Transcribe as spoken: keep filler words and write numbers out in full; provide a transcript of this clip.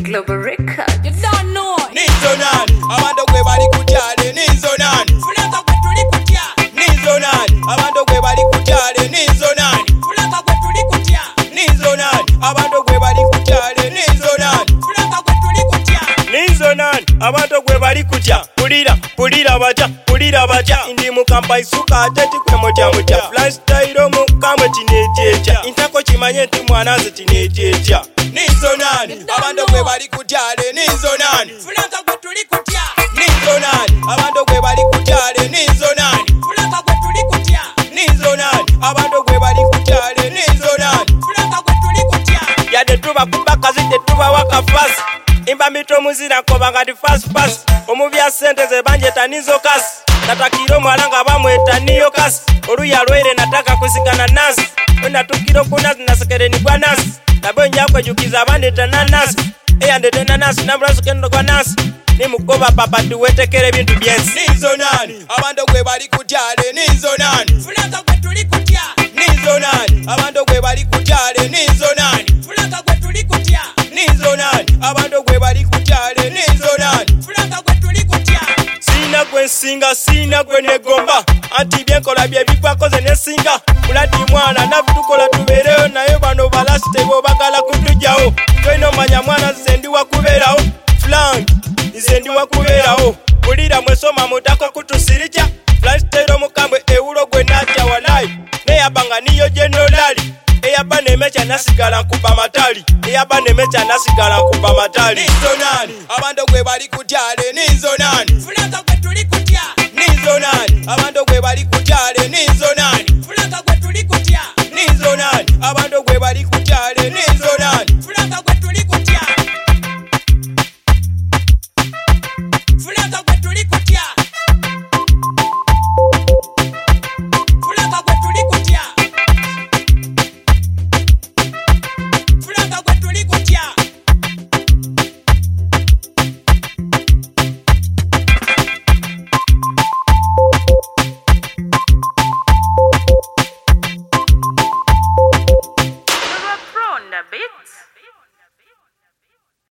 Global Records. You don't know. Nizo nani abantu gwe bali kutyale nizo nani Fulaka gwe tuli kutya. nizo nani abantu gwe bali kutyale nizo nani Fulaka gwe tuli kutya. nizo nani abantu gwe bali kutyale nizo nani Fulaka gwe tuli kutya. nizo nani abantu gwe bali kutya pulira pulira batya pulira batya ndi mukamba isuka ateti kwe mutya mutya flystyle omukamwe tinetyetya intako kimanye nti mwana nze tinetyetya nizo nani abantu gwe bali kutyale nizo nani Fulaka gwe tuli kutya. nizo nani abantu gwe bali kutyale nizo nani Fulaka gwe tuli kutya. nizo nani abantu gwe bali kutyale nizo nani Fulaka gwe tuli kutya. yadde tuba kubakazi tetuba waka fasi imba mito muzira nkoba nga ndi fast pass omubya sente ze banjeta nizo kasi natakira omwala nga bamweta niyo kasi oluya lwere nataka kusigana nasi wenatukira okunasi nasekere nigwa nasi nabwe njakwejukiza abandeta nanasi eyandete nanasi nabulasikendogwa nasi nimugoba papa tuwetekera ebintu byensi nizo nani abantu gwe bali kutyale nizo nani Fulaka gwe tuli kutya. nizo nani abantu gwe bali kutyale nizo nani Fulaka gwe tuli kutya. nizo nani abantu gwe bali kutyale nizo nani Fulaka gwe tuli kutya. sina gwe nsinga sina gwe negomba anti byenkola bye bikwakoze nesinga muladi mwana naffe tukola tubeereyo naye bano balasite bobagala kutujjawo tolina omanya mwana nze ndi wakubeerawo flank nze ndi wakubeerawo bulira mwesoma mutako kutusirikya flystyle omukambwe ewulo gwe natya walayi neyabanga niyo generali eyaba nemecha nasigala nkuba matali eyaba nemecha nasigala nkuba matali nizo nani abantu gwe bali kutyale nizo nani Fulaka